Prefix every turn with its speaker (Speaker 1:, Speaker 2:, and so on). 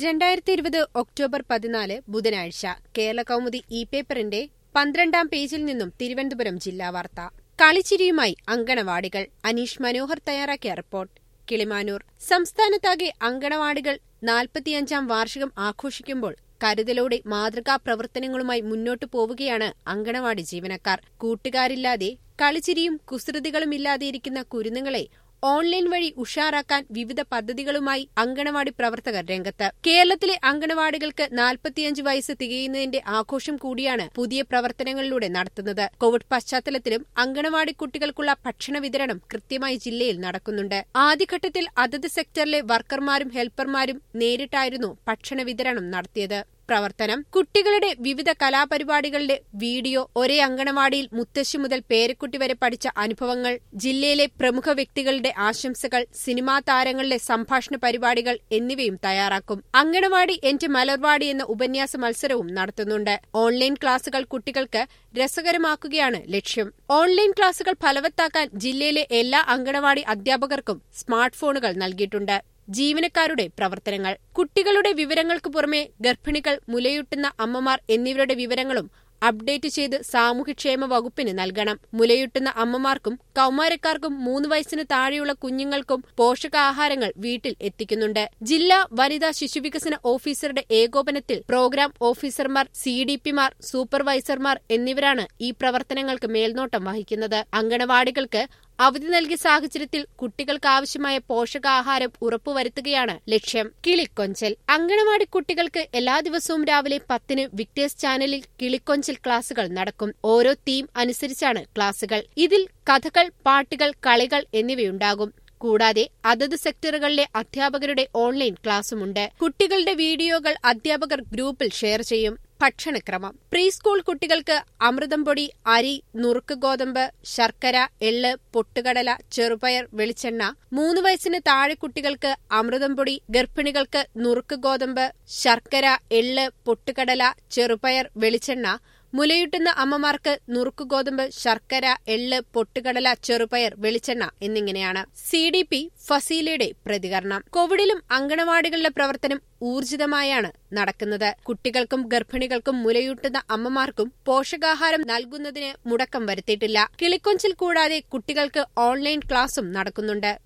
Speaker 1: 2020 October 14 ബുധനാഴ്ച കേരളകൗമുദി പേപ്പറിന്റെ 12-ാം പേജിൽ നിന്നും തിരുവനന്തപുരം ജില്ലാ വാർത്ത. കളിച്ചിരിയുമായി അങ്കണവാടികൾ. അനീഷ് മനോഹർ തയ്യാറാക്കിയ റിപ്പോർട്ട്. കിളിമാനൂർ. സംസ്ഥാനത്താകെ അങ്കണവാടികൾ 45-ാം വാർഷികം ആഘോഷിക്കുമ്പോൾ കരുതലോടെ മാതൃകാ പ്രവർത്തനങ്ങളുമായി മുന്നോട്ടു പോവുകയാണ് അങ്കണവാടി ജീവനക്കാർ. കൂട്ടുകാരില്ലാതെ കളിച്ചിരിയും കുസൃതികളുമില്ലാതെയിരിക്കുന്ന കുരുന്നുകളെ ഓൺലൈൻ വഴി ഉഷാറാക്കാൻ വിവിധ പദ്ധതികളുമായി അങ്കണവാടി പ്രവർത്തകർ രംഗത്ത്. കേരളത്തിലെ അങ്കണവാടികൾക്ക് 45 വയസ്സ് തികയുന്നതിന്റെ ആഘോഷം കൂടിയാണ് പുതിയ പ്രവർത്തനങ്ങളിലൂടെ നടത്തുന്നത്. കോവിഡ് പശ്ചാത്തലത്തിലും അങ്കണവാടി കുട്ടികൾക്കുള്ള ഭക്ഷണ വിതരണം കൃത്യമായി ജില്ലയിൽ നടക്കുന്നുണ്ട്. ആദ്യഘട്ടത്തിൽ അതത് സെക്ടറിലെ വർക്കർമാരും ഹെൽപ്പർമാരും നേരിട്ടായിരുന്നു ഭക്ഷണ വിതരണം നടത്തിയത്. പ്രവർത്തനം. കുട്ടികളുടെ വിവിധ കലാപരിപാടികളുടെ വീഡിയോ, ഒരേ അങ്കണവാടിയിൽ മുത്തശ്ശി മുതൽ പേരക്കുട്ടി വരെ പഠിച്ച അനുഭവങ്ങൾ, ജില്ലയിലെ പ്രമുഖ വ്യക്തികളുടെ ആശംസകൾ, സിനിമാ താരങ്ങളുടെ സംഭാഷണ പരിപാടികൾ എന്നിവയും തയ്യാറാക്കും. അങ്കണവാടി എന്റെ മലർവാടി എന്ന ഉപന്യാസ മത്സരവും നടത്തുന്നുണ്ട്. ഓൺലൈൻ ക്ലാസുകൾ കുട്ടികൾക്ക് രസകരമാക്കുകയാണ് ലക്ഷ്യം. ഓൺലൈൻ ക്ലാസുകൾ ഫലവത്താക്കാൻ ജില്ലയിലെ എല്ലാ അങ്കണവാടി അധ്യാപകർക്കും സ്മാർട്ട് ഫോണുകൾ നൽകിയിട്ടുണ്ട്. ജീവനക്കാരുടെ പ്രവർത്തനങ്ങൾ. കുട്ടികളുടെ വിവരങ്ങൾക്ക് പുറമെ ഗർഭിണികൾ, മുലയൂട്ടുന്ന അമ്മമാർ എന്നിവരുടെ വിവരങ്ങളും അപ്ഡേറ്റ് ചെയ്ത് സാമൂഹ്യക്ഷേമ വകുപ്പിന് നൽകണം. മുലയൂട്ടുന്ന അമ്മമാർക്കും കൌമാരക്കാർക്കും 3 വയസ്സിന് താഴെയുള്ള കുഞ്ഞുങ്ങൾക്കും പോഷകാഹാരങ്ങൾ വീട്ടിൽ എത്തിക്കുന്നുണ്ട്. ജില്ലാ വനിതാ ശിശുവികസന ഓഫീസറുടെ ഏകോപനത്തിൽ പ്രോഗ്രാം ഓഫീസർമാർ, CDPമാർ, സൂപ്പർവൈസർമാർ എന്നിവരാണ് ഈ പ്രവർത്തനങ്ങൾക്ക് മേൽനോട്ടം വഹിക്കുന്നത്. അങ്കണവാടികൾക്ക് അവധി നൽകിയ സാഹചര്യത്തിൽ കുട്ടികൾക്കാവശ്യമായ പോഷകാഹാരം ഉറപ്പുവരുത്തുകയാണ് ലക്ഷ്യം. കിളിക്കൊഞ്ചൽ. അങ്കണവാടി കുട്ടികൾക്ക് എല്ലാ ദിവസവും രാവിലെ 10-ന് വിക്ടേഴ്സ് ചാനലിൽ കിളിക്കൊഞ്ചൽ ക്ലാസുകൾ നടക്കും. ഓരോ തീം അനുസരിച്ചാണ് ക്ലാസുകൾ. ഇതിൽ കഥകൾ, പാട്ടുകൾ, കളികൾ എന്നിവയുണ്ടാകും. കൂടാതെ അതത് സെക്ടറുകളിലെ അധ്യാപകരുടെ ഓൺലൈൻ ക്ലാസുമുണ്ട്. കുട്ടികളുടെ വീഡിയോകൾ അധ്യാപകർ ഗ്രൂപ്പിൽ ഷെയർ ചെയ്യും. ഭക്ഷണക്രമം. പ്രീ സ്കൂൾ കുട്ടികൾക്ക് അമൃതം പൊടി, അരി, നുറുക്ക് ഗോതമ്പ്, ശർക്കര, എള്ള്, പൊട്ടുകടല, ചെറുപയർ, വെളിച്ചെണ്ണ. 3 വയസ്സിന് താഴെ കുട്ടികൾക്ക് അമൃതം പൊടി, ഗർഭിണികൾക്ക് നുറുക്ക് ഗോതമ്പ്, ശർക്കര, എള്ള്, പൊട്ടുകടല, ചെറുപയർ, വെളിച്ചെണ്ണ. മുലയൂട്ടുന്ന അമ്മമാർക്ക് നുറുക്ക് ഗോതമ്പ്, ശർക്കര, എള്ള്, പൊട്ടുകടല, ചെറുപയർ, വെളിച്ചെണ്ണ എന്നിങ്ങനെയാണ്. CDP ഫസീലയുടെ പ്രതികരണം. കോവിഡിലും അങ്കണവാടികളുടെ പ്രവർത്തനം ഊർജിതമായാണ് നടക്കുന്നത്. കുട്ടികൾക്കും ഗർഭിണികൾക്കും മുലയൂട്ടുന്ന അമ്മമാർക്കും പോഷകാഹാരം നൽകുന്നതിന് മുടക്കം വരുത്തിയിട്ടില്ല. കിളിക്കൊഞ്ചൽ കൂടാതെ കുട്ടികൾക്ക് ഓൺലൈൻ ക്ലാസും നടക്കുന്നുണ്ട്.